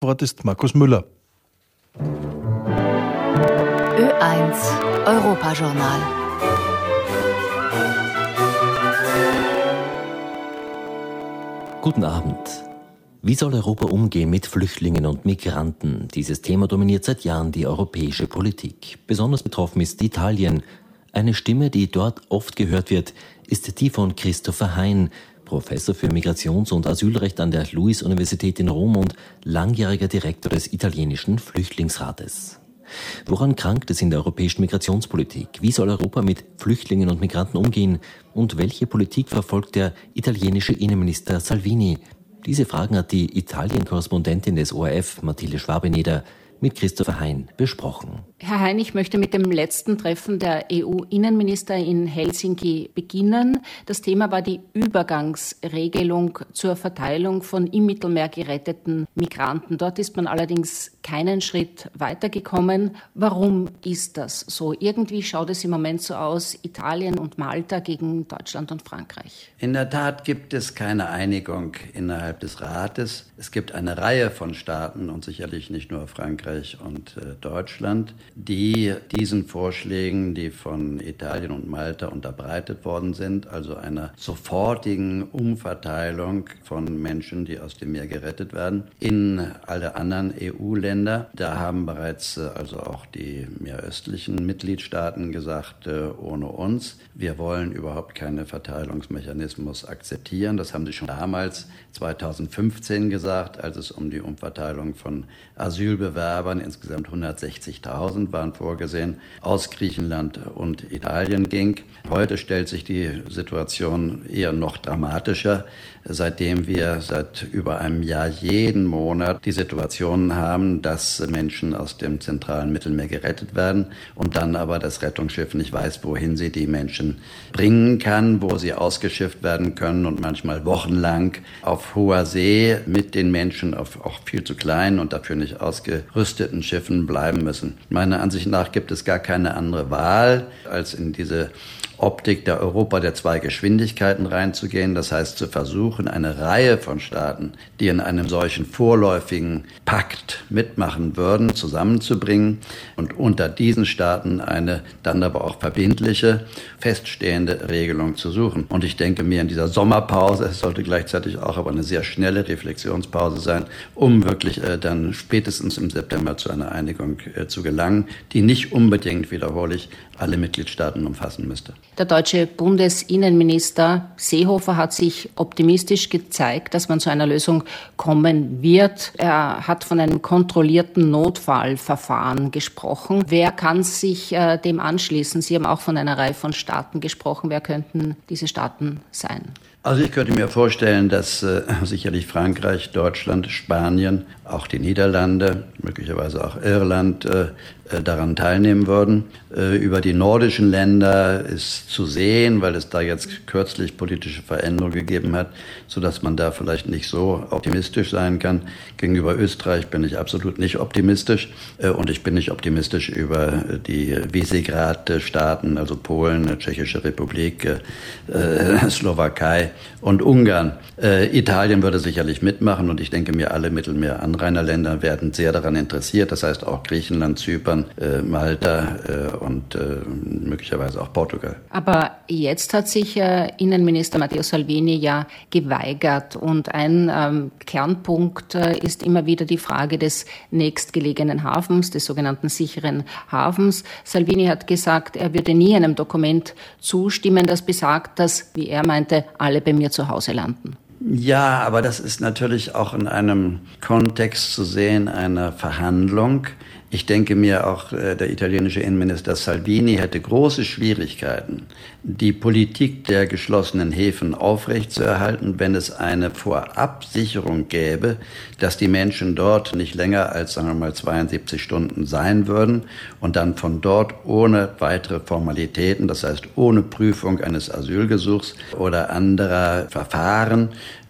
Wort ist Markus Müller. Ö1 Europajournal. Guten Abend. Wie soll Europa umgehen mit Flüchtlingen und Migranten? Dieses Thema dominiert seit Jahren die europäische Politik. Besonders betroffen ist Italien. Eine Stimme, die dort oft gehört wird, ist die von Christopher Hein, Professor für Migrations- und Asylrecht an der LUISS-Universität in Rom und langjähriger Direktor des italienischen Flüchtlingsrates. Woran krankt es in der europäischen Migrationspolitik? Wie soll Europa mit Flüchtlingen und Migranten umgehen? Und welche Politik verfolgt der italienische Innenminister Salvini? Diese Fragen hat die Italien-Korrespondentin des ORF, Mathilde Schwabeneder, mit Christopher Hein besprochen. Herr Hein, ich möchte mit dem letzten Treffen der EU-Innenminister in Helsinki beginnen. Das Thema war die Übergangsregelung zur Verteilung von im Mittelmeer geretteten Migranten. Dort ist man allerdings keinen Schritt weitergekommen. Warum ist das so? Irgendwie schaut es im Moment so aus, Italien und Malta gegen Deutschland und Frankreich. In der Tat gibt es keine Einigung innerhalb des Rates. Es gibt eine Reihe von Staaten und sicherlich nicht nur Frankreich und Deutschland, die diesen Vorschlägen, die von Italien und Malta unterbreitet worden sind, also einer sofortigen Umverteilung von Menschen, die aus dem Meer gerettet werden, in alle anderen EU-Länder. Da haben bereits also auch die mehr östlichen Mitgliedstaaten gesagt, ohne uns. Wir wollen überhaupt keinen Verteilungsmechanismus akzeptieren. Das haben sie schon damals 2015 gesagt, als es um die Umverteilung von Asylbewerbern, insgesamt 160.000 waren vorgesehen, aus Griechenland und Italien ging. Heute stellt sich die Situation eher noch dramatischer, seitdem wir seit über einem Jahr jeden Monat die Situation haben, dass Menschen aus dem zentralen Mittelmeer gerettet werden und dann aber das Rettungsschiff nicht weiß, wohin sie die Menschen bringen kann, wo sie ausgeschifft werden können und manchmal wochenlang auf hoher See mit den Menschen auf auch viel zu kleinen und dafür nicht ausgerüsteten Schiffen bleiben müssen. Meiner Ansicht nach gibt es gar keine andere Wahl, als in diese Optik der Europa der zwei Geschwindigkeiten reinzugehen. Das heißt, zu versuchen, eine Reihe von Staaten, die in einem solchen vorläufigen Pakt mitmachen würden, zusammenzubringen und unter diesen Staaten eine dann aber auch verbindliche, feststehende Regelung zu suchen. Und ich denke mir, in dieser Sommerpause, es sollte gleichzeitig auch aber eine sehr schnelle Reflexionspause sein, um wirklich dann spätestens im September zu einer Einigung zu gelangen, die nicht unbedingt, wiederhole ich, alle Mitgliedstaaten umfassen müsste. Der deutsche Bundesinnenminister Seehofer hat sich optimistisch gezeigt, dass man zu einer Lösung kommen wird. Er hat von einem kontrollierten Notfallverfahren gesprochen. Wer kann sich dem anschließen? Sie haben auch von einer Reihe von Staaten gesprochen. Wer könnten diese Staaten sein? Also ich könnte mir vorstellen, dass sicherlich Frankreich, Deutschland, Spanien, auch die Niederlande, möglicherweise auch Irland daran teilnehmen würden. Über die nordischen Länder ist zu sehen, weil es da jetzt kürzlich politische Veränderungen gegeben hat, sodass man da vielleicht nicht so optimistisch sein kann. Gegenüber Österreich bin ich absolut nicht optimistisch und ich bin nicht optimistisch über die Visegrad-Staaten, also Polen, Tschechische Republik, Slowakei und Ungarn. Italien würde sicherlich mitmachen und ich denke mir, alle Mittelmeer-Anrainerländer werden sehr daran interessiert. Das heißt auch Griechenland, Zypern, Malta und möglicherweise auch Portugal. Aber jetzt hat sich Innenminister Matteo Salvini ja geweigert und ein Kernpunkt ist immer wieder die Frage des nächstgelegenen Hafens, des sogenannten sicheren Hafens. Salvini hat gesagt, er würde nie einem Dokument zustimmen, das besagt, dass, wie er meinte, alle bei mir zu Hause landen. Ja, aber das ist natürlich auch in einem Kontext zu sehen, einer Verhandlung. Ich denke mir, auch der italienische Innenminister Salvini hätte große Schwierigkeiten, die Politik der geschlossenen Häfen aufrechtzuerhalten, wenn es eine Vorabsicherung gäbe, dass die Menschen dort nicht länger als, sagen wir mal, 72 Stunden sein würden und dann von dort ohne weitere Formalitäten, das heißt ohne Prüfung eines Asylgesuchs oder anderer Verfahren,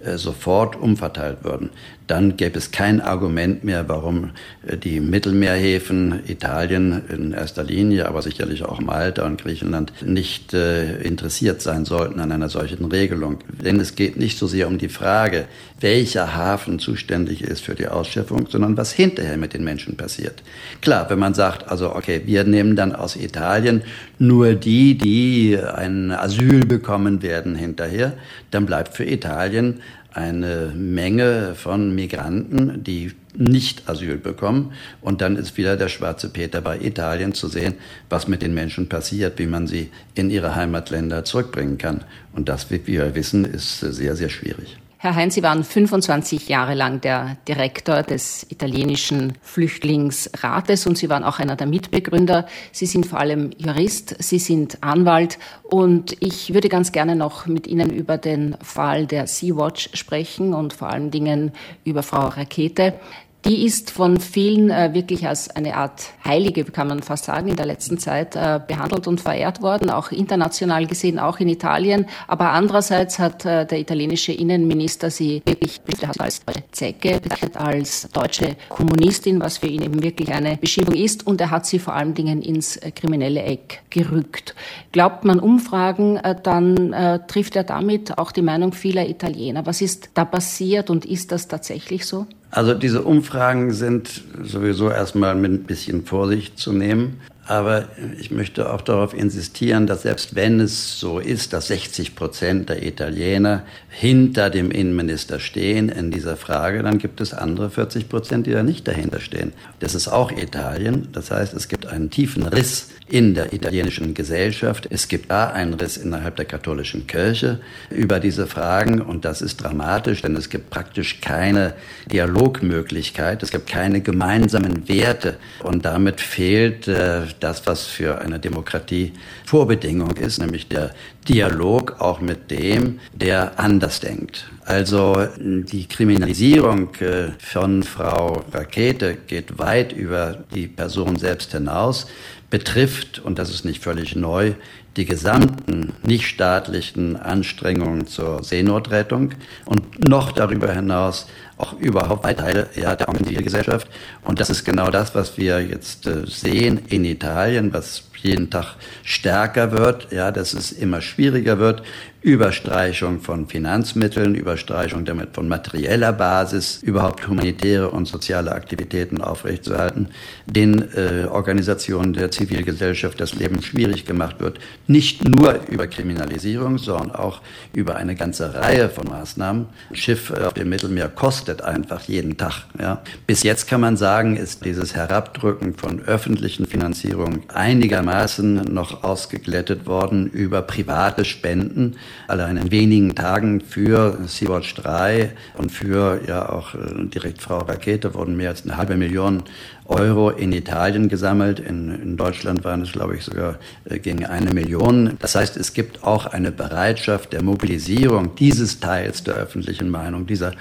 sofort umverteilt würden, dann gäbe es kein Argument mehr, warum die Mittelmeerhäfen, Italien in erster Linie, aber sicherlich auch Malta und Griechenland, nicht interessiert sein sollten an einer solchen Regelung. Denn es geht nicht so sehr um die Frage, welcher Hafen zuständig ist für die Ausschiffung, sondern was hinterher mit den Menschen passiert. Klar, wenn man sagt, also okay, wir nehmen dann aus Italien nur die ein Asyl bekommen werden hinterher, dann bleibt für Italien eine Menge von Migranten, die nicht Asyl bekommen. Und dann ist wieder der schwarze Peter bei Italien zu sehen, was mit den Menschen passiert, wie man sie in ihre Heimatländer zurückbringen kann. Und das, wie wir wissen, ist sehr, sehr schwierig. Herr Hein, Sie waren 25 Jahre lang der Direktor des italienischen Flüchtlingsrates und Sie waren auch einer der Mitbegründer. Sie sind vor allem Jurist, Sie sind Anwalt und ich würde ganz gerne noch mit Ihnen über den Fall der Sea-Watch sprechen und vor allen Dingen über Frau Rackete. Die ist von vielen wirklich als eine Art Heilige, kann man fast sagen, in der letzten Zeit behandelt und verehrt worden, auch international gesehen, auch in Italien. Aber andererseits hat der italienische Innenminister sie wirklich als Zecke bezeichnet, als deutsche Kommunistin, was für ihn eben wirklich eine Beschimpfung ist. Und er hat sie vor allen Dingen ins kriminelle Eck gerückt. Glaubt man Umfragen, dann trifft er damit auch die Meinung vieler Italiener. Was ist da passiert und ist das tatsächlich so? Also diese Umfragen sind sowieso erstmal mit ein bisschen Vorsicht zu nehmen. Aber ich möchte auch darauf insistieren, dass selbst wenn es so ist, dass 60% der Italiener hinter dem Innenminister stehen in dieser Frage, dann gibt es andere 40%, die da nicht dahinter stehen. Das ist auch Italien. Das heißt, es gibt einen tiefen Riss in der italienischen Gesellschaft. Es gibt da einen Riss innerhalb der katholischen Kirche über diese Fragen. Und das ist dramatisch, denn es gibt praktisch keine Dialogmöglichkeit. Es gibt keine gemeinsamen Werte. Und damit fehlt das, was für eine Demokratie Vorbedingung ist, nämlich der Dialog auch mit dem, der anders denkt. Also die Kriminalisierung von Frau Rackete geht weit über die Person selbst hinaus, betrifft, und das ist nicht völlig neu, die gesamten nichtstaatlichen Anstrengungen zur Seenotrettung und noch darüber hinaus auch überhaupt Teile der Zivilgesellschaft. Und das ist genau das, was wir jetzt sehen in Italien, was jeden Tag stärker wird, ja, dass es immer schwieriger wird, Überstreichung von Finanzmitteln, Überstreichung damit von materieller Basis, überhaupt humanitäre und soziale Aktivitäten aufrechtzuerhalten, den Organisationen der Zivilgesellschaft das Leben schwierig gemacht wird, nicht nur über Kriminalisierung, sondern auch über eine ganze Reihe von Maßnahmen. Ein Schiff auf dem Mittelmeer kostet einfach jeden Tag. Ja. Bis jetzt kann man sagen, ist dieses Herabdrücken von öffentlichen Finanzierungen einigermaßen noch ausgeglättet worden über private Spenden. Allein in wenigen Tagen für Sea-Watch 3 und für ja auch direkt Frau Rackete wurden mehr als 500.000 Euro in Italien gesammelt. In Deutschland waren es, glaube ich, sogar gegen 1 Million. Das heißt, es gibt auch eine Bereitschaft der Mobilisierung dieses Teils der öffentlichen Meinung, dieser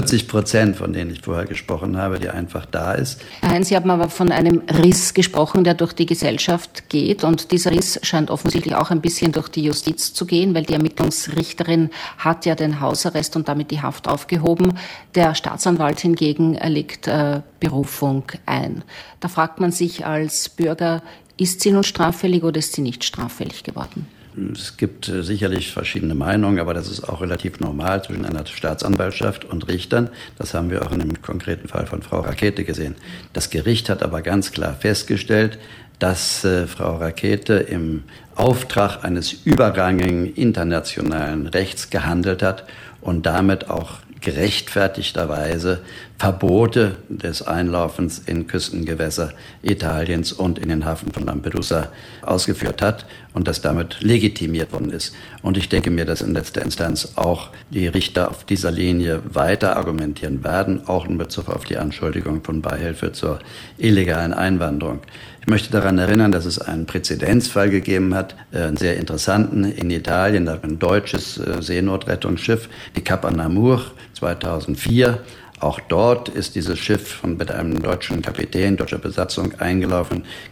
40%, von denen ich vorher gesprochen habe, die einfach da ist. Herr Hein, Sie haben aber von einem Riss gesprochen, der durch die Gesellschaft geht. Und dieser Riss scheint offensichtlich auch ein bisschen durch die Justiz zu gehen, weil die Ermittlungsrichterin hat ja den Hausarrest und damit die Haft aufgehoben. Der Staatsanwalt hingegen legt Berufung ein. Da fragt man sich als Bürger, ist sie nun straffällig oder ist sie nicht straffällig geworden? Es gibt sicherlich verschiedene Meinungen, aber das ist auch relativ normal zwischen einer Staatsanwaltschaft und Richtern. Das haben wir auch in dem konkreten Fall von Frau Rackete gesehen. Das Gericht hat aber ganz klar festgestellt, dass Frau Rackete im Auftrag eines überrangigen internationalen Rechts gehandelt hat und damit auch gerechtfertigterweise Verbote des Einlaufens in Küstengewässer Italiens und in den Hafen von Lampedusa ausgeführt hat und das damit legitimiert worden ist. Und ich denke mir, dass in letzter Instanz auch die Richter auf dieser Linie weiter argumentieren werden, auch in Bezug auf die Anschuldigung von Beihilfe zur illegalen Einwanderung. Ich möchte daran erinnern, dass es einen Präzedenzfall gegeben hat, einen sehr interessanten in Italien, ein deutsches Seenotrettungsschiff, die Cap Anamur 2004. Auch dort ist dieses Schiff mit einem deutschen Kapitän, deutscher Besatzung eingelaufen,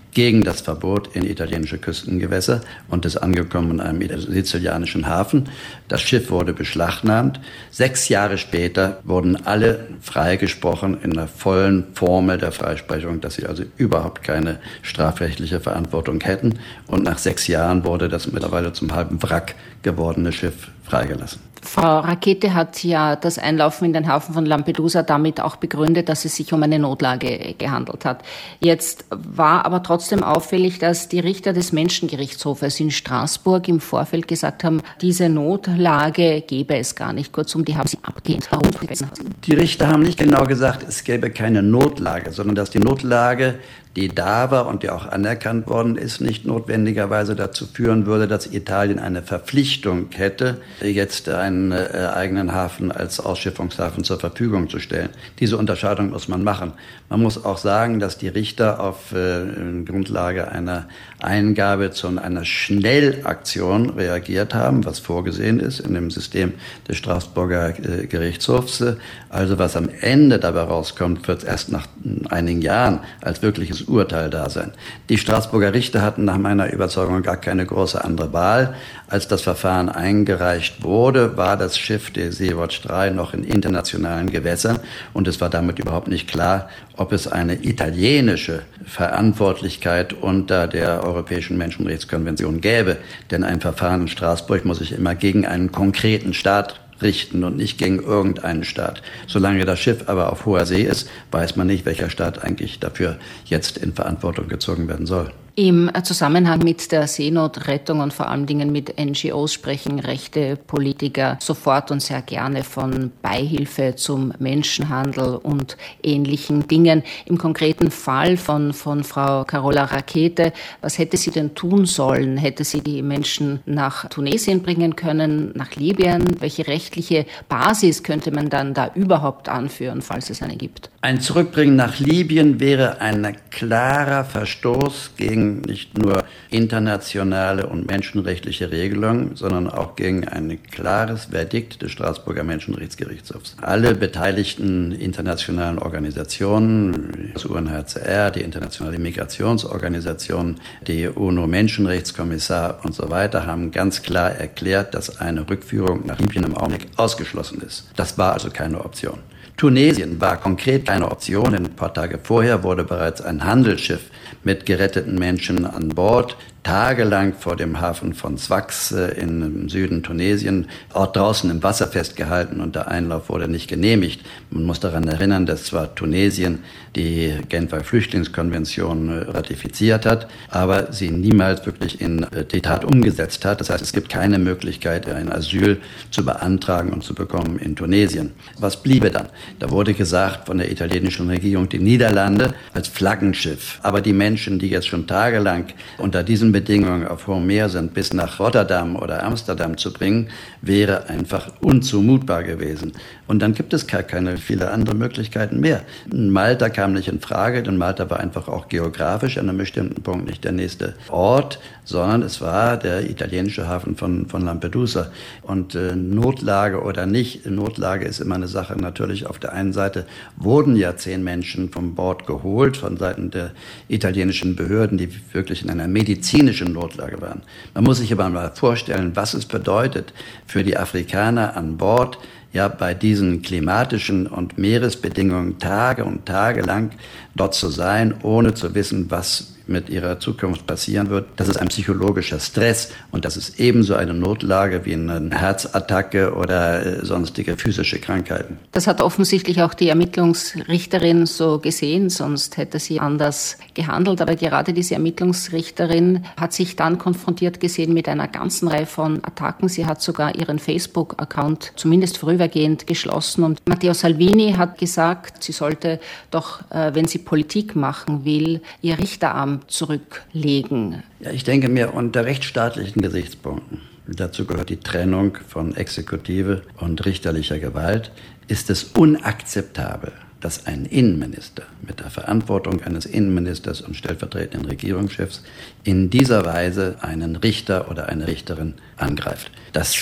gegen das Verbot in italienische Küstengewässer und ist angekommen in einem sizilianischen Hafen. Das Schiff wurde beschlagnahmt. 6 Jahre später wurden alle freigesprochen in der vollen Formel der Freisprechung, dass sie also überhaupt keine strafrechtliche Verantwortung hätten. Und nach 6 Jahren wurde das mittlerweile zum halben Wrack gewordene Schiff freigelassen. Frau Rackete hat ja das Einlaufen in den Hafen von Lampedusa damit auch begründet, dass es sich um eine Notlage gehandelt hat. Jetzt war aber trotzdem auffällig, dass die Richter des Menschengerichtshofes in Straßburg im Vorfeld gesagt haben, diese Notlage gäbe es gar nicht. Kurzum, die haben sie abgelehnt. Warum? Die Richter haben nicht genau gesagt, es gäbe keine Notlage, sondern dass die Notlage, die da war und die auch anerkannt worden ist, nicht notwendigerweise dazu führen würde, dass Italien eine Verpflichtung hätte, jetzt einen eigenen Hafen als Ausschiffungshafen zur Verfügung zu stellen. Diese Unterscheidung muss man machen. Man muss auch sagen, dass die Richter auf Grundlage einer Eingabe zu einer Schnellaktion reagiert haben, was vorgesehen ist in dem System des Straßburger Gerichtshofs. Also was am Ende dabei rauskommt, wird erst nach einigen Jahren als wirkliches Urteil da sein. Die Straßburger Richter hatten nach meiner Überzeugung gar keine große andere Wahl. Als das Verfahren eingereicht wurde, war das Schiff, der Sea-Watch 3, noch in internationalen Gewässern und es war damit überhaupt nicht klar, ob es eine italienische Verantwortlichkeit unter der Europäischen Menschenrechtskonvention gäbe. Denn ein Verfahren in Straßburg muss sich immer gegen einen konkreten Staat richten und nicht gegen irgendeinen Staat. Solange das Schiff aber auf hoher See ist, weiß man nicht, welcher Staat eigentlich dafür jetzt in Verantwortung gezogen werden soll. Im Zusammenhang mit der Seenotrettung und vor allen Dingen mit NGOs sprechen rechte Politiker sofort und sehr gerne von Beihilfe zum Menschenhandel und ähnlichen Dingen. Im konkreten Fall von Frau Carola Rackete, was hätte sie denn tun sollen? Hätte sie die Menschen nach Tunesien bringen können, nach Libyen? Welche rechtliche Basis könnte man dann da überhaupt anführen, falls es eine gibt? Ein Zurückbringen nach Libyen wäre ein klarer Verstoß gegen nicht nur internationale und menschenrechtliche Regelungen, sondern auch gegen ein klares Verdikt des Straßburger Menschenrechtsgerichtshofs. Alle beteiligten internationalen Organisationen, das UNHCR, die Internationale Migrationsorganisation, die UNO-Menschenrechtskommissar und so weiter, haben ganz klar erklärt, dass eine Rückführung nach Libyen im Augenblick ausgeschlossen ist. Das war also keine Option. Tunesien war konkret keine Option. Ein paar Tage vorher wurde bereits ein Handelsschiff mit geretteten Menschen an Bord tagelang vor dem Hafen von Sfax im Süden Tunesien, auch draußen im Wasser festgehalten und der Einlauf wurde nicht genehmigt. Man muss daran erinnern, dass zwar Tunesien die Genfer Flüchtlingskonvention ratifiziert hat, aber sie niemals wirklich in die Tat umgesetzt hat. Das heißt, es gibt keine Möglichkeit, ein Asyl zu beantragen und zu bekommen in Tunesien. Was bliebe dann? Da wurde gesagt von der italienischen Regierung, die Niederlande als Flaggenschiff. Aber die Menschen, die jetzt schon tagelang unter diesen Bedingungen auf hohem Meer sind, bis nach Rotterdam oder Amsterdam zu bringen, wäre einfach unzumutbar gewesen. Und dann gibt es gar keine viele andere Möglichkeiten mehr. Malta kam nicht in Frage, denn Malta war einfach auch geografisch an einem bestimmten Punkt nicht der nächste Ort, sondern es war der italienische Hafen von Lampedusa. Und Notlage oder nicht, Notlage ist immer eine Sache. Natürlich auf der einen Seite wurden ja 10 Menschen vom Bord geholt von Seiten der italienischen Behörden, die wirklich in einer medizinischen Notlage waren. Man muss sich aber mal vorstellen, was es bedeutet für die Afrikaner an Bord, ja bei diesen klimatischen und Meeresbedingungen Tage und Tage lang dort zu sein, ohne zu wissen, was mit ihrer Zukunft passieren wird. Das ist ein psychologischer Stress und das ist ebenso eine Notlage wie eine Herzattacke oder sonstige physische Krankheiten. Das hat offensichtlich auch die Ermittlungsrichterin so gesehen, sonst hätte sie anders gehandelt. Aber gerade diese Ermittlungsrichterin hat sich dann konfrontiert gesehen mit einer ganzen Reihe von Attacken. Sie hat sogar ihren Facebook-Account zumindest vorübergehend geschlossen. Und Matteo Salvini hat gesagt, sie sollte doch, wenn sie Politik machen will, ihr Richteramt zurücklegen. Ja, ich denke mir, unter rechtsstaatlichen Gesichtspunkten, dazu gehört die Trennung von Exekutive und richterlicher Gewalt, ist es unakzeptabel, dass ein Innenminister mit der Verantwortung eines Innenministers und stellvertretenden Regierungschefs in dieser Weise einen Richter oder eine Richterin angreift. Das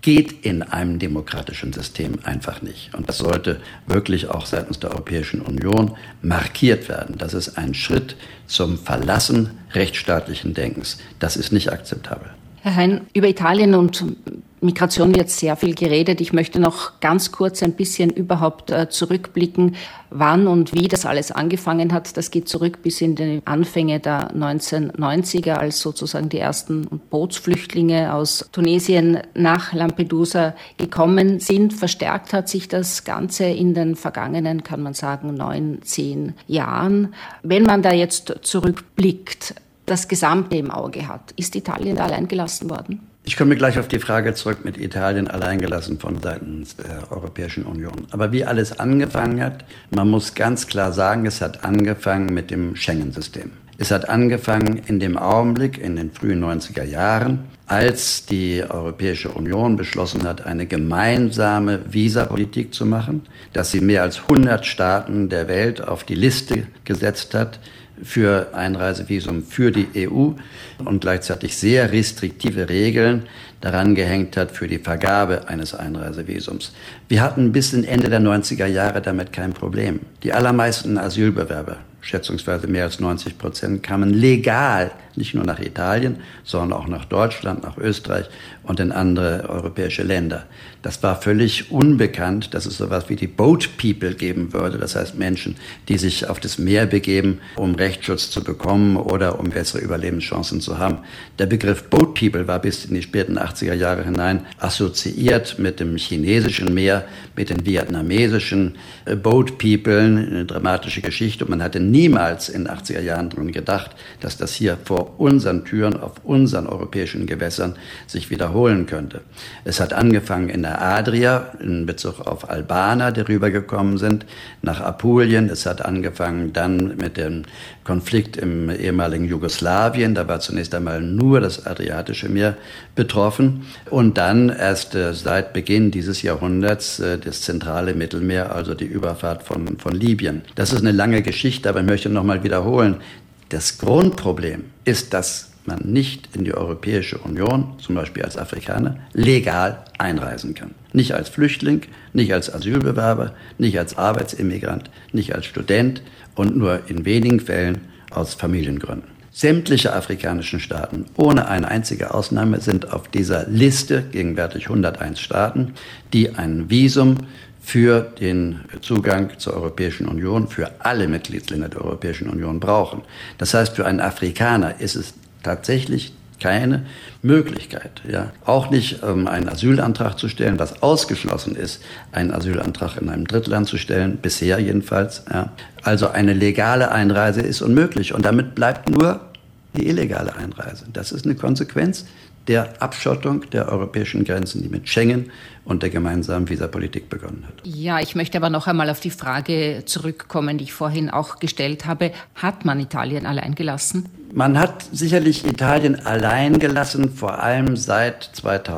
geht in einem demokratischen System einfach nicht. Und das sollte wirklich auch seitens der Europäischen Union markiert werden. Das ist ein Schritt zum Verlassen rechtsstaatlichen Denkens. Das ist nicht akzeptabel. Herr Hein, über Italien und Migration wird sehr viel geredet. Ich möchte noch ganz kurz ein bisschen überhaupt zurückblicken, wann und wie das alles angefangen hat. Das geht zurück bis in die Anfänge der 1990er, als sozusagen die ersten Bootsflüchtlinge aus Tunesien nach Lampedusa gekommen sind. Verstärkt hat sich das Ganze in den vergangenen, kann man sagen, 9-10 Jahren. Wenn man da jetzt zurückblickt, das Gesamte im Auge hat, ist Italien da allein gelassen worden? Ich komme gleich auf die Frage zurück mit Italien alleingelassen von seitens der Europäischen Union. Aber wie alles angefangen hat, man muss ganz klar sagen, es hat angefangen mit dem Schengen-System. Es hat angefangen in dem Augenblick, in den frühen 90er Jahren, als die Europäische Union beschlossen hat, eine gemeinsame Visapolitik zu machen, dass sie mehr als 100 Staaten der Welt auf die Liste gesetzt hat für Einreisevisum für die EU und gleichzeitig sehr restriktive Regeln daran gehängt hat für die Vergabe eines Einreisevisums. Wir hatten bis zum Ende der 90er Jahre damit kein Problem. Die allermeisten Asylbewerber, schätzungsweise mehr als 90%, kamen legal, nicht nur nach Italien, sondern auch nach Deutschland, nach Österreich und in andere europäische Länder. Das war völlig unbekannt, dass es sowas wie die Boat People geben würde. Das heißt Menschen, die sich auf das Meer begeben, um Rechtsschutz zu bekommen oder um bessere Überlebenschancen zu haben. Der Begriff Boat People war bis in die späten 80er Jahre hinein assoziiert mit dem chinesischen Meer, mit den vietnamesischen Boat People, eine dramatische Geschichte. Und man hatte niemals in den 80er Jahren daran gedacht, dass das hier vor unseren Türen, auf unseren europäischen Gewässern sich wiederholen könnte. Es hat angefangen in der Adria, in Bezug auf Albaner, die rübergekommen sind, nach Apulien. Es hat angefangen dann mit dem Konflikt im ehemaligen Jugoslawien. Da war zunächst einmal nur das Adriatische Meer betroffen. Und dann erst seit Beginn dieses Jahrhunderts das zentrale Mittelmeer, also die Überfahrt von Libyen. Das ist eine lange Geschichte, aber ich möchte noch mal wiederholen. Das Grundproblem ist, dass man nicht in die Europäische Union, zum Beispiel als Afrikaner, legal einreisen kann. Nicht als Flüchtling, nicht als Asylbewerber, nicht als Arbeitsimmigrant, nicht als Student und nur in wenigen Fällen aus Familiengründen. Sämtliche afrikanischen Staaten, ohne eine einzige Ausnahme, sind auf dieser Liste, gegenwärtig 101 Staaten, die ein Visum für den Zugang zur Europäischen Union, für alle Mitgliedsländer der Europäischen Union brauchen. Das heißt, für einen Afrikaner ist es tatsächlich keine Möglichkeit, ja, auch nicht einen Asylantrag zu stellen, was ausgeschlossen ist, einen Asylantrag in einem Drittland zu stellen, bisher jedenfalls. Ja. Also eine legale Einreise ist unmöglich und damit bleibt nur die illegale Einreise. Das ist eine Konsequenz der Abschottung der europäischen Grenzen, die mit Schengen und der gemeinsamen Visapolitik begonnen hat. Ja, ich möchte aber noch einmal auf die Frage zurückkommen, die ich vorhin auch gestellt habe. Hat man Italien allein gelassen? Man hat sicherlich Italien allein gelassen, vor allem seit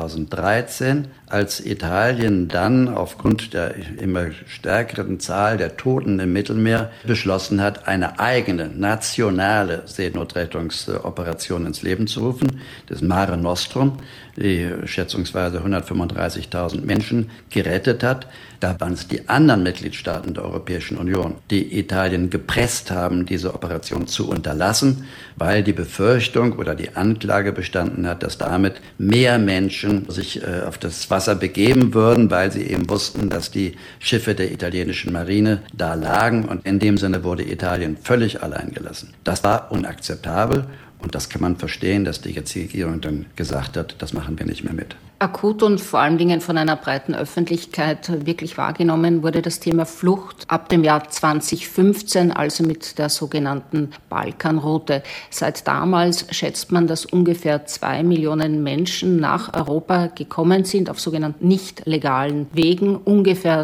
2013, als Italien dann aufgrund der immer stärkeren Zahl der Toten im Mittelmeer beschlossen hat, eine eigene nationale Seenotrettungsoperation ins Leben zu rufen, das Mare Nostrum, die schätzungsweise 135.000 Menschen gerettet hat. Da waren es die anderen Mitgliedstaaten der Europäischen Union, die Italien gepresst haben, diese Operation zu unterlassen, weil die Befürchtung oder die Anklage bestanden hat, dass damit mehr Menschen sich auf das Wasser begeben würden, weil sie eben wussten, dass die Schiffe der italienischen Marine da lagen. Und in dem Sinne wurde Italien völlig allein gelassen. Das war unakzeptabel. Und das kann man verstehen, dass die Regierung dann gesagt hat, das machen wir nicht mehr mit. Akut und vor allen Dingen von einer breiten Öffentlichkeit wirklich wahrgenommen wurde das Thema Flucht ab dem Jahr 2015, also mit der sogenannten Balkanroute. Seit damals schätzt man, dass ungefähr 2 Millionen Menschen nach Europa gekommen sind, auf sogenannten nicht legalen Wegen, ungefähr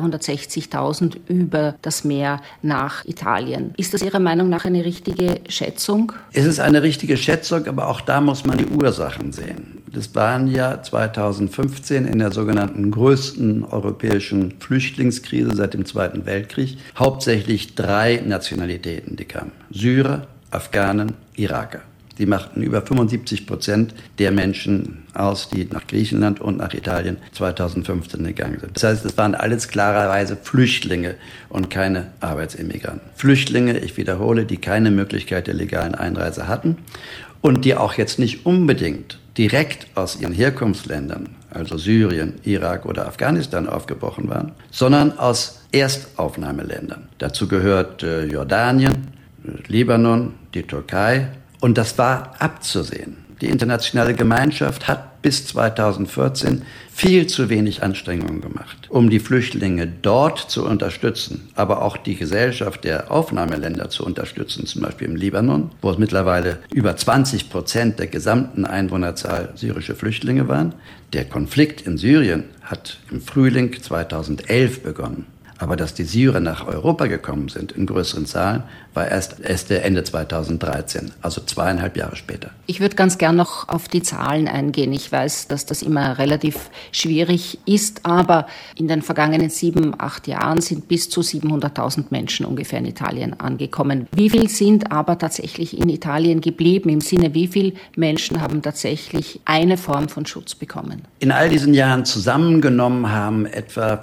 360.000 über das Meer nach Italien. Ist das Ihrer Meinung nach eine richtige Schätzung? Es ist eine richtige Schätzung, aber auch da muss man die Ursachen sehen. Das waren ja 2015 in der sogenannten größten europäischen Flüchtlingskrise seit dem Zweiten Weltkrieg hauptsächlich 3 Nationalitäten, die kamen. Syrer, Afghanen, Iraker. Sie machten über 75% der Menschen aus, die nach Griechenland und nach Italien 2015 gegangen sind. Das heißt, es waren alles klarerweise Flüchtlinge und keine Arbeitsimmigranten. Flüchtlinge, ich wiederhole, die keine Möglichkeit der legalen Einreise hatten und die auch jetzt nicht unbedingt direkt aus ihren Herkunftsländern, also Syrien, Irak oder Afghanistan, aufgebrochen waren, sondern aus Erstaufnahmeländern. Dazu gehört Jordanien, Libanon, die Türkei. Und das war abzusehen. Die internationale Gemeinschaft hat bis 2014 viel zu wenig Anstrengungen gemacht, um die Flüchtlinge dort zu unterstützen, aber auch die Gesellschaft der Aufnahmeländer zu unterstützen, zum Beispiel im Libanon, wo es mittlerweile über 20% der gesamten Einwohnerzahl syrische Flüchtlinge waren. Der Konflikt in Syrien hat im Frühling 2011 begonnen. Aber dass die Syrer nach Europa gekommen sind in größeren Zahlen, war erst Ende 2013, also 2,5 Jahre später. Ich würde ganz gern noch auf die Zahlen eingehen. Ich weiß, dass das immer relativ schwierig ist, aber in den vergangenen 7-8 Jahren sind bis zu 700.000 Menschen ungefähr in Italien angekommen. Wie viel sind aber tatsächlich in Italien geblieben? Im Sinne, wie viele Menschen haben tatsächlich eine Form von Schutz bekommen? In all diesen Jahren zusammengenommen haben etwa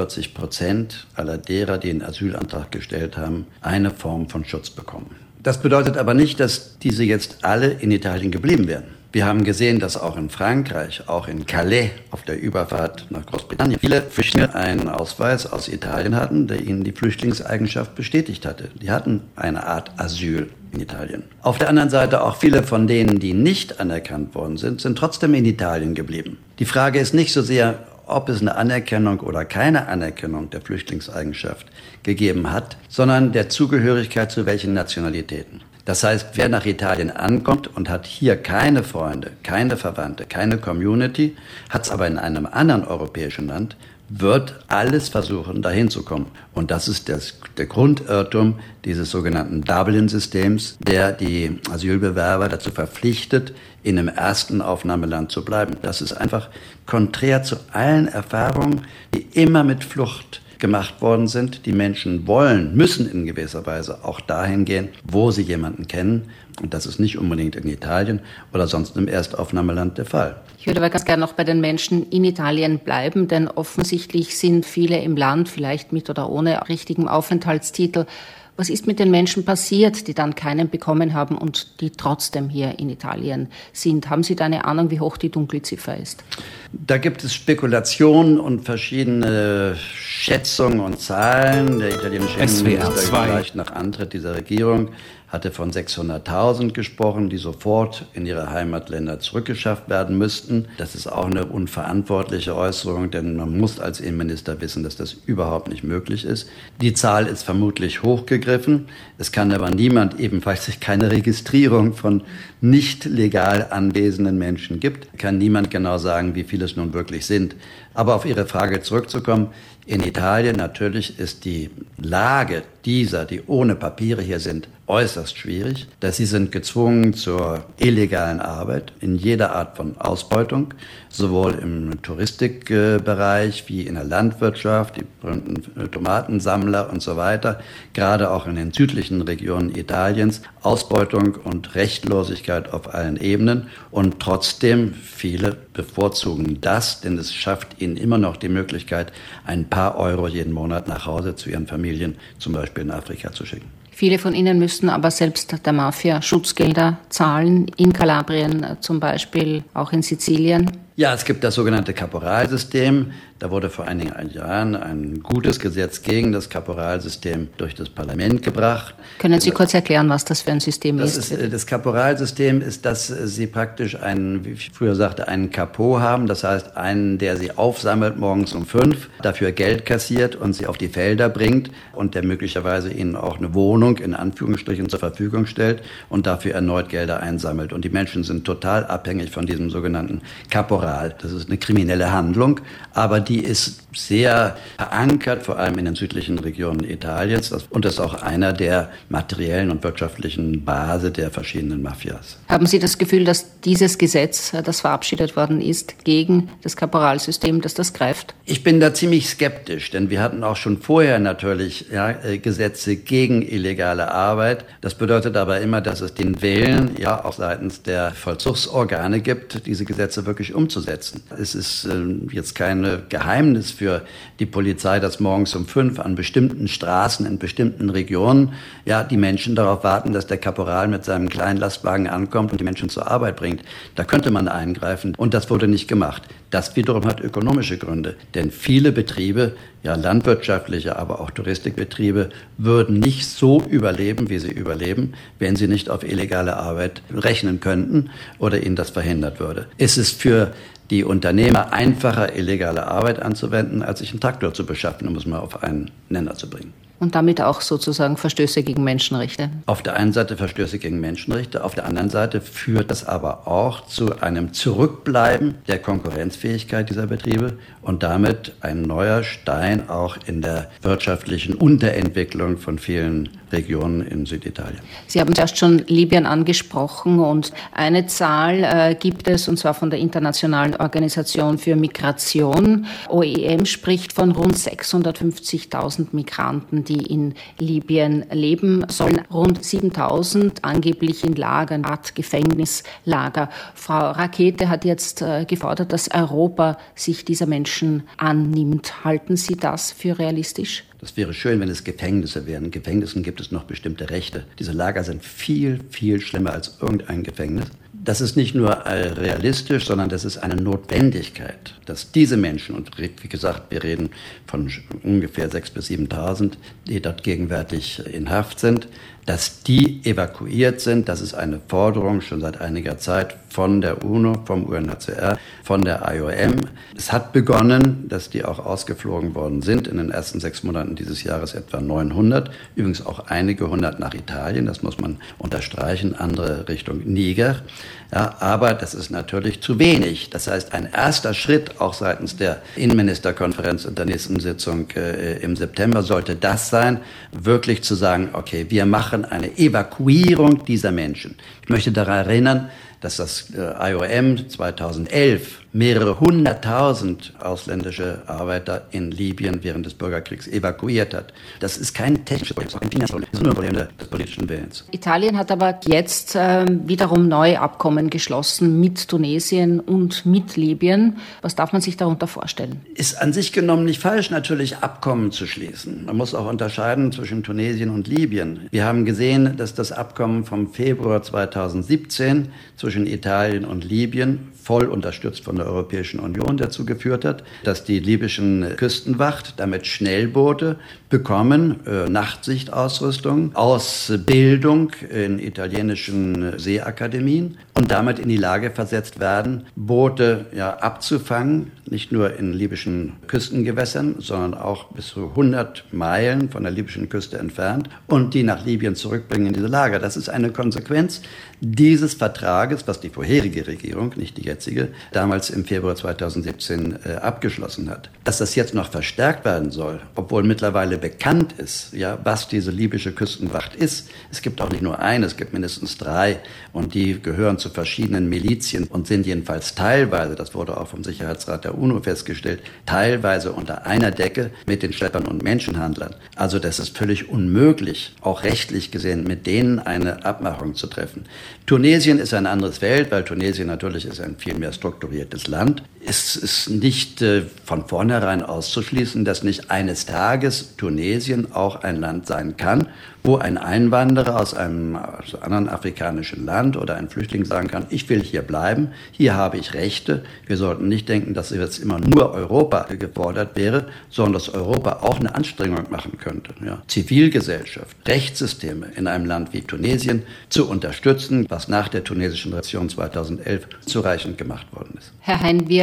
45% aller derer, die einen Asylantrag gestellt haben, eine Form von Schutz bekommen. Das bedeutet aber nicht, dass diese jetzt alle in Italien geblieben wären. Wir haben gesehen, dass auch in Frankreich, auch in Calais auf der Überfahrt nach Großbritannien viele Flüchtlinge einen Ausweis aus Italien hatten, der ihnen die Flüchtlingseigenschaft bestätigt hatte. Die hatten eine Art Asyl in Italien. Auf der anderen Seite auch viele von denen, die nicht anerkannt worden sind, sind trotzdem in Italien geblieben. Die Frage ist nicht so sehr, ob es eine Anerkennung oder keine Anerkennung der Flüchtlingseigenschaft gegeben hat, sondern der Zugehörigkeit zu welchen Nationalitäten. Das heißt, wer nach Italien ankommt und hat hier keine Freunde, keine Verwandte, keine Community, hat es aber in einem anderen europäischen Land, wird alles versuchen, dahin zu kommen. Und das ist der Grundirrtum dieses sogenannten Dublin-Systems, der die Asylbewerber dazu verpflichtet, in einem ersten Aufnahmeland zu bleiben. Das ist einfach konträr zu allen Erfahrungen, die immer mit Flucht gemacht worden sind. Die Menschen müssen in gewisser Weise auch dahin gehen, wo sie jemanden kennen. Und das ist nicht unbedingt in Italien oder sonst im Erstaufnahmeland der Fall. Ich würde aber ganz gerne noch bei den Menschen in Italien bleiben, denn offensichtlich sind viele im Land, vielleicht mit oder ohne richtigen Aufenthaltstitel. Was ist mit den Menschen passiert, die dann keinen bekommen haben und die trotzdem hier in Italien sind? Haben Sie da eine Ahnung, wie hoch die Dunkelziffer ist? Da gibt es Spekulationen und verschiedene Schätzungen und Zahlen. Der italienische Innenminister gleich nach Antritt dieser Regierung hatte von 600.000 gesprochen, die sofort in ihre Heimatländer zurückgeschafft werden müssten. Das ist auch eine unverantwortliche Äußerung, denn man muss als Innenminister wissen, dass das überhaupt nicht möglich ist. Die Zahl ist vermutlich hochgegriffen. Es kann aber niemand, ebenfalls keine Registrierung von nicht legal anwesenden Menschen gibt, kann niemand genau sagen, wie viele es nun wirklich sind. Aber auf Ihre Frage zurückzukommen, in Italien natürlich ist die Lage dieser, die ohne Papiere hier sind, äußerst schwierig, dass sie sind gezwungen zur illegalen Arbeit in jeder Art von Ausbeutung, sowohl im Touristikbereich wie in der Landwirtschaft, die berühmten Tomatensammler und so weiter, gerade auch in den südlichen Regionen Italiens, Ausbeutung und Rechtlosigkeit auf allen Ebenen und trotzdem viele bevorzugen das, denn es schafft ihnen immer noch die Möglichkeit, ein paar Euro jeden Monat nach Hause zu ihren Familien, zum Beispiel in Afrika, zu schicken. Viele von ihnen müssten aber selbst der Mafia Schutzgelder zahlen, in Kalabrien zum Beispiel, auch in Sizilien. Ja, es gibt das sogenannte Kaporalsystem. Da wurde vor einigen Jahren ein gutes Gesetz gegen das Kaporalsystem durch das Parlament gebracht. Können Sie kurz erklären, was das für ein System ist? Das Kaporalsystem ist, dass Sie praktisch wie ich früher sagte, einen Capo haben. Das heißt, einen, der Sie aufsammelt morgens um 5, dafür Geld kassiert und Sie auf die Felder bringt und der möglicherweise Ihnen auch eine Wohnung in Anführungsstrichen zur Verfügung stellt und dafür erneut Gelder einsammelt. Und die Menschen sind total abhängig von diesem sogenannten Kaporal. Das ist eine kriminelle Handlung, aber die ist sehr verankert, vor allem in den südlichen Regionen Italiens. Und das ist auch einer der materiellen und wirtschaftlichen Basis der verschiedenen Mafias. Haben Sie das Gefühl, dass dieses Gesetz, das verabschiedet worden ist, gegen das Kaporalsystem, dass das greift? Ich bin da ziemlich skeptisch, denn wir hatten auch schon vorher natürlich Gesetze gegen illegale Arbeit. Das bedeutet aber immer, dass es den Willen auch seitens der Vollzugsorgane gibt, diese Gesetze wirklich umzusetzen. Es ist jetzt kein Geheimnis für die Polizei, dass morgens um 5 an bestimmten Straßen in bestimmten Regionen die Menschen darauf warten, dass der Kaporal mit seinem kleinen Lastwagen ankommt und die Menschen zur Arbeit bringt. Da könnte man eingreifen und das wurde nicht gemacht. Das wiederum hat ökonomische Gründe, denn viele Betriebe, landwirtschaftliche, aber auch Touristikbetriebe, würden nicht so überleben, wie sie überleben, wenn sie nicht auf illegale Arbeit rechnen könnten oder ihnen das verhindert würde. Es ist für die Unternehmer einfacher, illegale Arbeit anzuwenden, als sich einen Traktor zu beschaffen, um es mal auf einen Nenner zu bringen. Und damit auch sozusagen Verstöße gegen Menschenrechte? Auf der einen Seite Verstöße gegen Menschenrechte, auf der anderen Seite führt das aber auch zu einem Zurückbleiben der Konkurrenzfähigkeit dieser Betriebe und damit ein neuer Stein auch in der wirtschaftlichen Unterentwicklung von vielen Regionen in Süditalien. Sie haben zuerst schon Libyen angesprochen und eine Zahl gibt es, und zwar von der Internationalen Organisation für Migration. OIM spricht von rund 650.000 Migranten, die in Libyen leben sollen. Rund 7.000 angeblich in Lagern, Art Gefängnislager. Frau Rakete hat jetzt gefordert, dass Europa sich dieser Menschen annimmt. Halten Sie das für realistisch? Das wäre schön, wenn es Gefängnisse wären. In Gefängnissen gibt es noch bestimmte Rechte. Diese Lager sind viel, viel schlimmer als irgendein Gefängnis. Das ist nicht nur realistisch, sondern das ist eine Notwendigkeit, dass diese Menschen, und wie gesagt, wir reden von ungefähr 6.000 bis 7.000, die dort gegenwärtig in Haft sind, dass die evakuiert sind. Das ist eine Forderung schon seit einiger Zeit von der UNO, vom UNHCR, von der IOM. Es hat begonnen, dass die auch ausgeflogen worden sind. In den ersten 6 Monaten dieses Jahres etwa 900. Übrigens auch einige 100 nach Italien, das muss man unterstreichen, andere Richtung Niger. Ja, aber das ist natürlich zu wenig. Das heißt, ein erster Schritt auch seitens der Innenministerkonferenz in der nächsten Sitzung im September sollte das sein, wirklich zu sagen, okay, wir machen eine Evakuierung dieser Menschen. Ich möchte daran erinnern, dass das IOM 2011 mehrere 100.000 ausländische Arbeiter in Libyen während des Bürgerkriegs evakuiert hat. Das ist kein technisches Problem, das ist auch kein finanzielles Problem, das ist nur ein Problem des politischen Willens. Italien hat aber jetzt wiederum neue Abkommen geschlossen mit Tunesien und mit Libyen. Was darf man sich darunter vorstellen? Ist an sich genommen nicht falsch, natürlich Abkommen zu schließen. Man muss auch unterscheiden zwischen Tunesien und Libyen. Wir haben gesehen, dass das Abkommen vom Februar 2017 zwischen Italien und Libyen, voll unterstützt von der Europäischen Union, dazu geführt hat, dass die libyschen Küstenwacht damit Schnellboote bekommen, Nachtsichtausrüstung, Ausbildung in italienischen Seeakademien und damit in die Lage versetzt werden, Boote abzufangen, nicht nur in libyschen Küstengewässern, sondern auch bis zu 100 Meilen von der libyschen Küste entfernt und die nach Libyen zurückbringen in diese Lager. Das ist eine Konsequenz dieses Vertrages, was die vorherige Regierung, nicht die jetzige, damals im Februar 2017 abgeschlossen hat. Dass das jetzt noch verstärkt werden soll, obwohl mittlerweile bekannt ist, was diese libysche Küstenwacht ist. Es gibt auch nicht nur eine, es gibt mindestens 3 und die gehören zu verschiedenen Milizien und sind jedenfalls teilweise, das wurde auch vom Sicherheitsrat der UNO festgestellt, teilweise unter einer Decke mit den Schleppern und Menschenhandlern. Also das ist völlig unmöglich, auch rechtlich gesehen, mit denen eine Abmachung zu treffen. Tunesien ist ein anderes Feld, weil Tunesien natürlich ist ein viel mehr strukturiertes Land. Es ist nicht von vornherein auszuschließen, dass nicht eines Tages Tunesien auch ein Land sein kann, wo ein Einwanderer aus einem anderen afrikanischen Land oder ein Flüchtling sagen kann, ich will hier bleiben, hier habe ich Rechte. Wir sollten nicht denken, dass jetzt immer nur Europa gefordert wäre, sondern dass Europa auch eine Anstrengung machen könnte. Zivilgesellschaft, Rechtssysteme in einem Land wie Tunesien zu unterstützen, was nach der tunesischen Revolution 2011 zureichend gemacht worden ist. Herr Hein, wir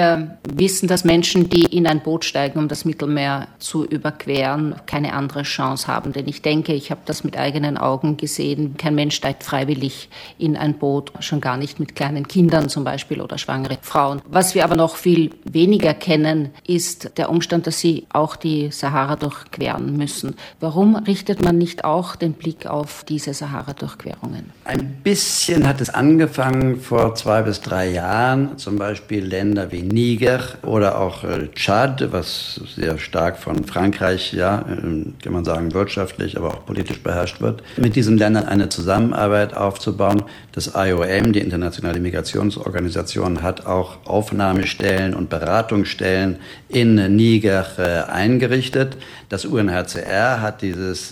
Wir wissen, dass Menschen, die in ein Boot steigen, um das Mittelmeer zu überqueren, keine andere Chance haben. Denn ich denke, ich habe das mit eigenen Augen gesehen, kein Mensch steigt freiwillig in ein Boot, schon gar nicht mit kleinen Kindern zum Beispiel oder schwangere Frauen. Was wir aber noch viel weniger kennen, ist der Umstand, dass sie auch die Sahara durchqueren müssen. Warum richtet man nicht auch den Blick auf diese Sahara-Durchquerungen? Ein bisschen hat es angefangen vor 2 bis 3 Jahren, zum Beispiel Länder wie Niger oder auch Tschad, was sehr stark von Frankreich, kann man sagen, wirtschaftlich, aber auch politisch beherrscht wird, mit diesen Ländern eine Zusammenarbeit aufzubauen. Das IOM, die Internationale Migrationsorganisation, hat auch Aufnahmestellen und Beratungsstellen in Niger eingerichtet. Das UNHCR hat dieses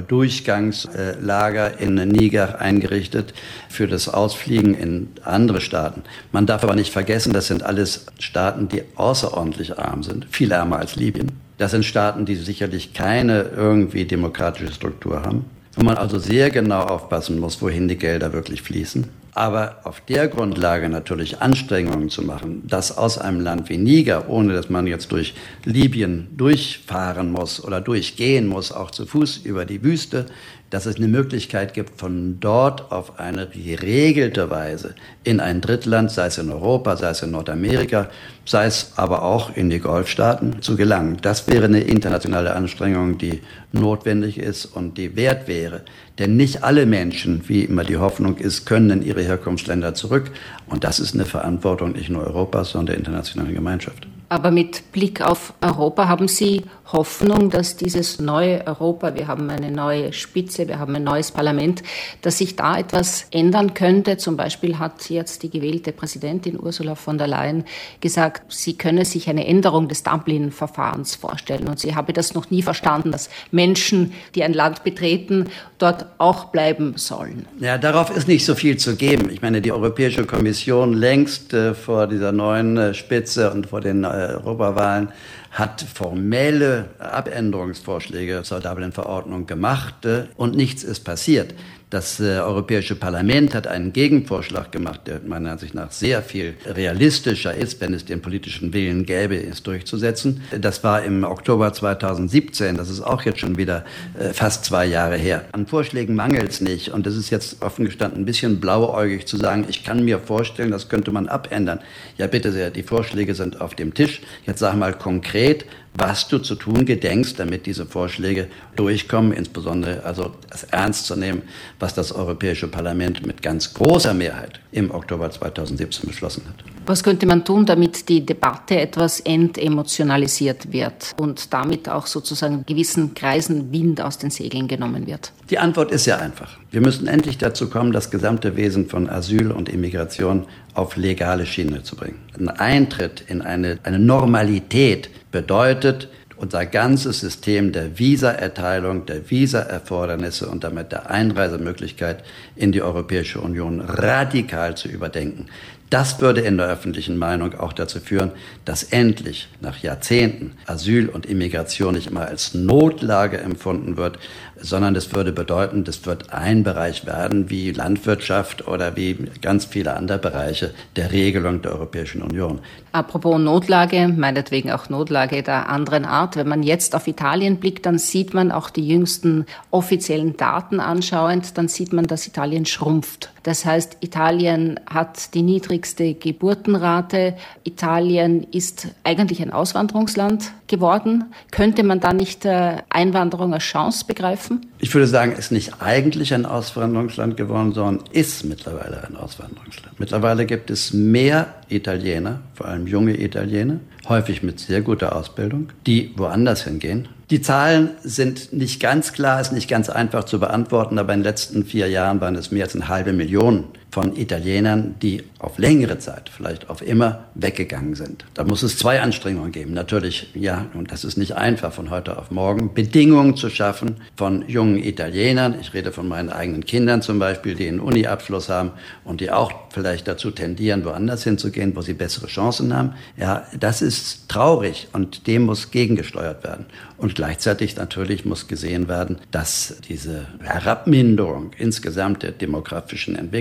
Durchgangslager in Niger eingerichtet für das Ausfliegen in andere Staaten. Man darf aber nicht vergessen, das sind alles Staaten, die außerordentlich arm sind, viel ärmer als Libyen. Das sind Staaten, die sicherlich keine irgendwie demokratische Struktur haben, wo man also sehr genau aufpassen muss, wohin die Gelder wirklich fließen. Aber auf der Grundlage natürlich Anstrengungen zu machen, dass aus einem Land wie Niger, ohne dass man jetzt durch Libyen durchfahren muss oder durchgehen muss, auch zu Fuß über die Wüste, dass es eine Möglichkeit gibt, von dort auf eine geregelte Weise in ein Drittland, sei es in Europa, sei es in Nordamerika, sei es aber auch in die Golfstaaten, zu gelangen. Das wäre eine internationale Anstrengung, die notwendig ist und die wert wäre. Denn nicht alle Menschen, wie immer die Hoffnung ist, können in ihre Herkunftsländer zurück. Und das ist eine Verantwortung nicht nur Europas, sondern der internationalen Gemeinschaft. Aber mit Blick auf Europa haben Sie Hoffnung, dass dieses neue Europa, wir haben eine neue Spitze, wir haben ein neues Parlament, dass sich da etwas ändern könnte? Zum Beispiel hat jetzt die gewählte Präsidentin Ursula von der Leyen gesagt, sie könne sich eine Änderung des Dublin-Verfahrens vorstellen. Und sie habe das noch nie verstanden, dass Menschen, die ein Land betreten, dort auch bleiben sollen. Ja, darauf ist nicht so viel zu geben. Ich meine, die Europäische Kommission längst vor dieser neuen Spitze und vor den Europawahlen hat formelle Abänderungsvorschläge zur Dublin-Verordnung gemacht und nichts ist passiert. Das Europäische Parlament hat einen Gegenvorschlag gemacht, der meiner Ansicht nach sehr viel realistischer ist, wenn es den politischen Willen gäbe, es durchzusetzen. Das war im Oktober 2017, das ist auch jetzt schon wieder fast 2 Jahre her. An Vorschlägen mangelt es nicht und es ist jetzt offen gestanden ein bisschen blauäugig zu sagen, ich kann mir vorstellen, das könnte man abändern. Ja bitte sehr, die Vorschläge sind auf dem Tisch. Jetzt sag mal konkret, was du zu tun gedenkst, damit diese Vorschläge durchkommen, insbesondere also das ernst zu nehmen, was das Europäische Parlament mit ganz großer Mehrheit im Oktober 2017 beschlossen hat. Was könnte man tun, damit die Debatte etwas entemotionalisiert wird und damit auch sozusagen gewissen Kreisen Wind aus den Segeln genommen wird? Die Antwort ist ja einfach. Wir müssen endlich dazu kommen, das gesamte Wesen von Asyl und Immigration auf legale Schiene zu bringen. Ein Eintritt in eine Normalität bedeutet, unser ganzes System der Visaerteilung, der Visaerfordernisse und damit der Einreisemöglichkeit in die Europäische Union radikal zu überdenken. Das würde in der öffentlichen Meinung auch dazu führen, dass endlich nach Jahrzehnten Asyl und Immigration nicht immer als Notlage empfunden wird, sondern das würde bedeuten, das wird ein Bereich werden wie Landwirtschaft oder wie ganz viele andere Bereiche der Regelung der Europäischen Union. Apropos Notlage, meinetwegen auch Notlage der anderen Art. Wenn man jetzt auf Italien blickt, dann sieht man auch die jüngsten offiziellen Daten anschauend, dann sieht man, dass Italien schrumpft. Das heißt, Italien hat die niedrigste Geburtenrate. Italien ist eigentlich ein Auswanderungsland geworden. Könnte man da nicht Einwanderung als Chance begreifen? Ich würde sagen, es ist nicht eigentlich ein Auswanderungsland geworden, sondern ist mittlerweile ein Auswanderungsland. Mittlerweile gibt es mehr Italiener, vor allem junge Italiener, häufig mit sehr guter Ausbildung, die woanders hingehen. Die Zahlen sind nicht ganz klar, ist nicht ganz einfach zu beantworten, aber in den letzten 4 Jahren waren es mehr als 500.000 von Italienern, die auf längere Zeit, vielleicht auf immer, weggegangen sind. Da muss es 2 Anstrengungen geben. Natürlich, ja, und das ist nicht einfach von heute auf morgen, Bedingungen zu schaffen von jungen Italienern. Ich rede von meinen eigenen Kindern zum Beispiel, die einen Uni-Abschluss haben und die auch vielleicht dazu tendieren, woanders hinzugehen, wo sie bessere Chancen haben. Ja, das ist traurig und dem muss gegengesteuert werden. Und gleichzeitig natürlich muss gesehen werden, dass diese Herabminderung insgesamt der demografischen Entwicklung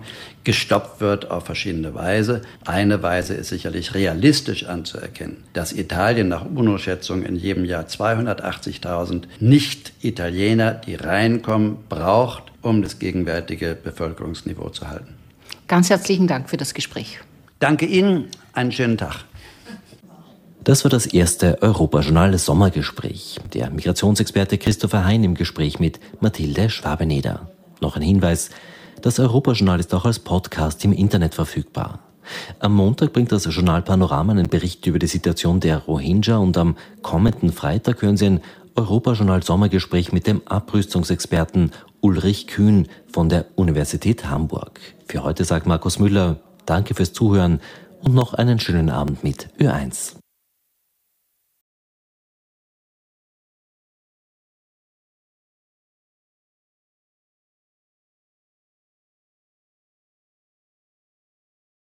gestoppt wird auf verschiedene Weise. Eine Weise ist sicherlich realistisch anzuerkennen, dass Italien nach UNO-Schätzung in jedem Jahr 280.000 Nicht-Italiener, die reinkommen, braucht, um das gegenwärtige Bevölkerungsniveau zu halten. Ganz herzlichen Dank für das Gespräch. Danke Ihnen, einen schönen Tag. Das war das erste Europajournal-Sommergespräch. Der Migrationsexperte Christopher Hein im Gespräch mit Mathilde Schwabeneder. Noch ein Hinweis: Das Europajournal ist auch als Podcast im Internet verfügbar. Am Montag bringt das Journal Panorama einen Bericht über die Situation der Rohingya und am kommenden Freitag hören Sie ein Europajournal-Sommergespräch mit dem Abrüstungsexperten Ulrich Kühn von der Universität Hamburg. Für heute sagt Markus Müller: Danke fürs Zuhören und noch einen schönen Abend mit Ö1.